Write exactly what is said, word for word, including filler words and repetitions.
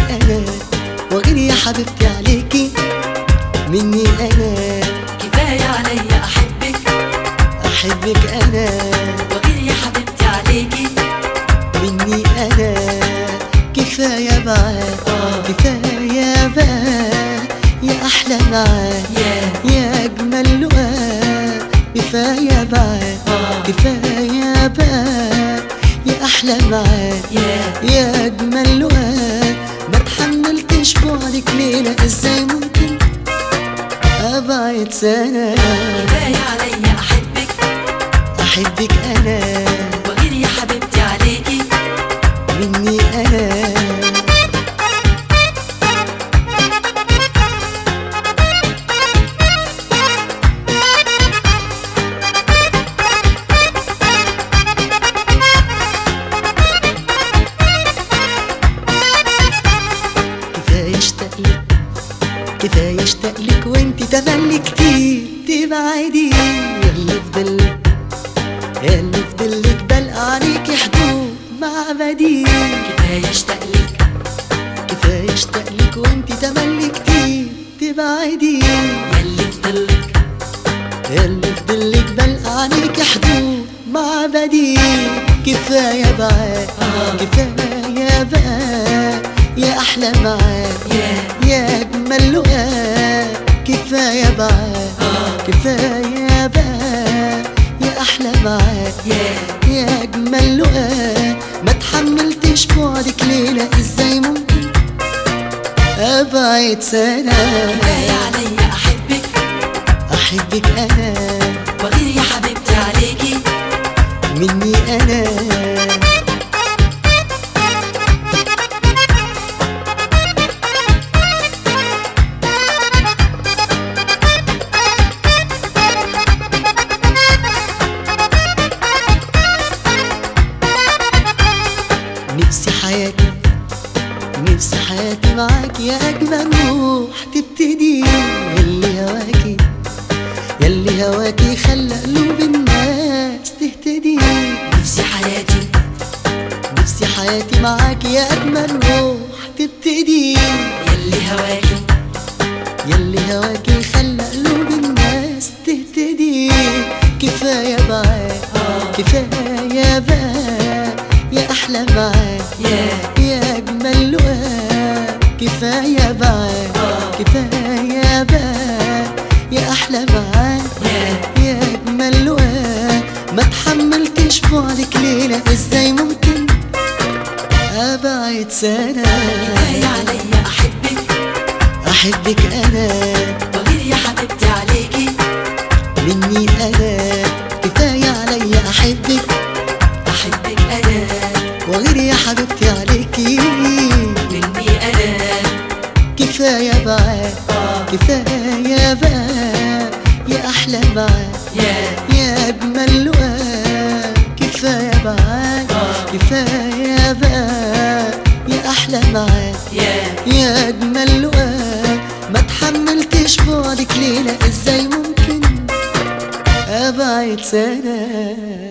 أنا وغير يا حبيبتي عليكي مني أنا. كفاية عليا أحبك أحبك أنا وغير يا حبيبتي عليكي مني أنا. كفاية بقى كفاية بقى يا أحلى معاك يا يا أجمل لقاء. كفاية بقى كفاية بقى يا أحلى معاك يا يا أجمل لقاء. ما تحملتش بعدك ليلة، إزاي ممكن أبعد سنة. كفاية عليا أحبك أحبك أنا وغير يا حبيبتي عليكي مني أنا. كفاية اشتاقلك كفاية اشتاقلك وانت تملي كتير تبعدي. ياللي فضلك ياللي فضلك بلقى عليكي حدود معبدي. كفاية اشتاقلك كفاية اشتاقلك وانت تملي كتير تبعدي. ياللي فضلك ياللي فضلك بلقى عليكي حدود معبدي. كفاية بقى كفاية بقى يا أحلى معاك يا يا أجمل لقاء. كفاية بقى كفاية بقى يا أحلى معاك يا يا أجمل لقاء. ما تحملتش بعدك ليلة، إزاي ممكن أبعد سنة. كفاية عليا أحبك أحبك أنا وغير يا حبيبتي عليكي مني أنا. نفسي حياتي نفسي حياتي معاك يا أجمل روح تبتدي. ياللي هواكي ياللي هواكي خلى قلوب الناس تهتدي. نفسي حياتي نفسي حياتي معاك يا أجمل روح تبتدي. ياللي هواكي ياللي هواكي خلى قلوب الناس تهتدي. كفاية بقى كفاية بقى يا أحلى معاك يا يا أجمل لقاء. كفاية بقى كفاية بقى يا أحلى معاك يا يا أجمل لقاء. ما تحملتش بعدك ليلة، إزاي ممكن أبعد سنة. كفاية عليا أحبك أحبك أنا وغير يا حبيبتي عليكي مني أنا. كفاية عليا أحبك أحبك أنا وغير يا حبيبتي عليكي مني أنا. كفاية بقى كفاية بقى يا أحلى معاك يا يا أجمل لقاء. كفاية بقى كفاية بقى يا أحلى معاك يا يا أجمل لقاء. ما تحملتش بعدك ليلة، إزاي ممكن أبعد سنة.